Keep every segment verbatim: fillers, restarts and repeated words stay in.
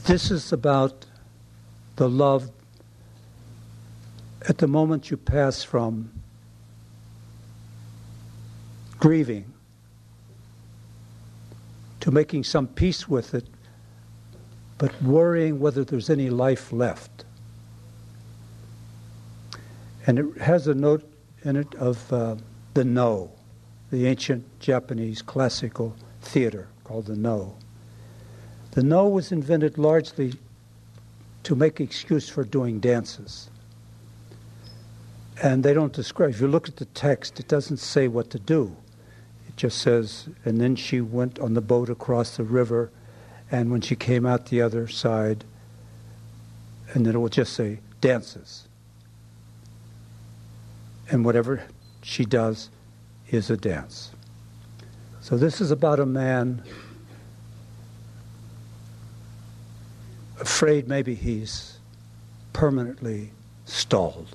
This is about the love at the moment you pass from grieving to making some peace with it, but worrying whether there's any life left. And it has a note in it of uh, the No, the ancient Japanese classical theater called the No. The No was invented largely to make excuse for doing dances. And they don't describe, if you look at the text, it doesn't say what to do. It just says, and then she went on the boat across the river, and when she came out the other side, and then it will just say, dances. And whatever she does is a dance. So this is about a man afraid maybe he's permanently stalled.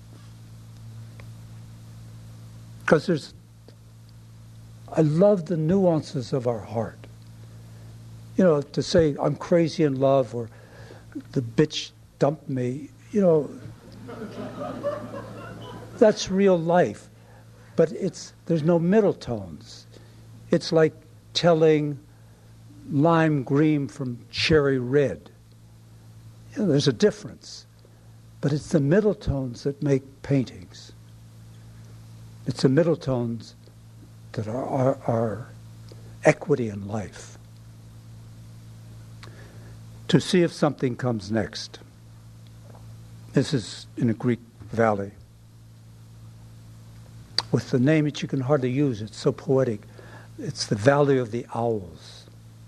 Because there's, I love the nuances of our heart. You know, to say, I'm crazy in love, or the bitch dumped me, you know, that's real life. But it's there's no middle tones. It's like telling lime green from cherry red. You know, there's a difference. But it's the middle tones that make paintings. It's the middle tones that are, are, are equity in life. To see if something comes next. This is in a Greek valley. With the name that you can hardly use, it's so poetic. It's the Valley of the Owls.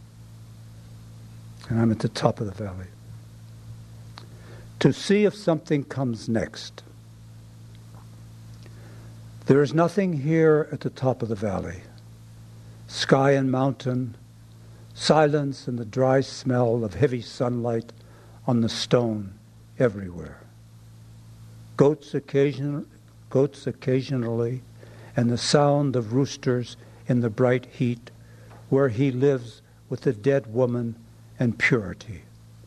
And I'm at the top of the valley. To see if something comes next. There is nothing here at the top of the valley. Sky and mountain, silence and the dry smell of heavy sunlight on the stone everywhere. Goats occasion, goats occasionally, and the sound of roosters in the bright heat where he lives with the dead woman and purity.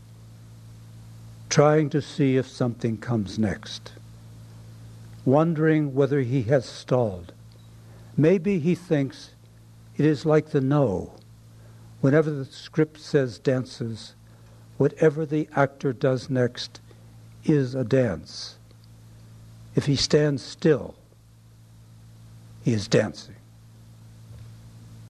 Trying to see if something comes next. Wondering whether he has stalled. Maybe he thinks it is like the No. Whenever the script says dances, whatever the actor does next is a dance. If he stands still, he is dancing.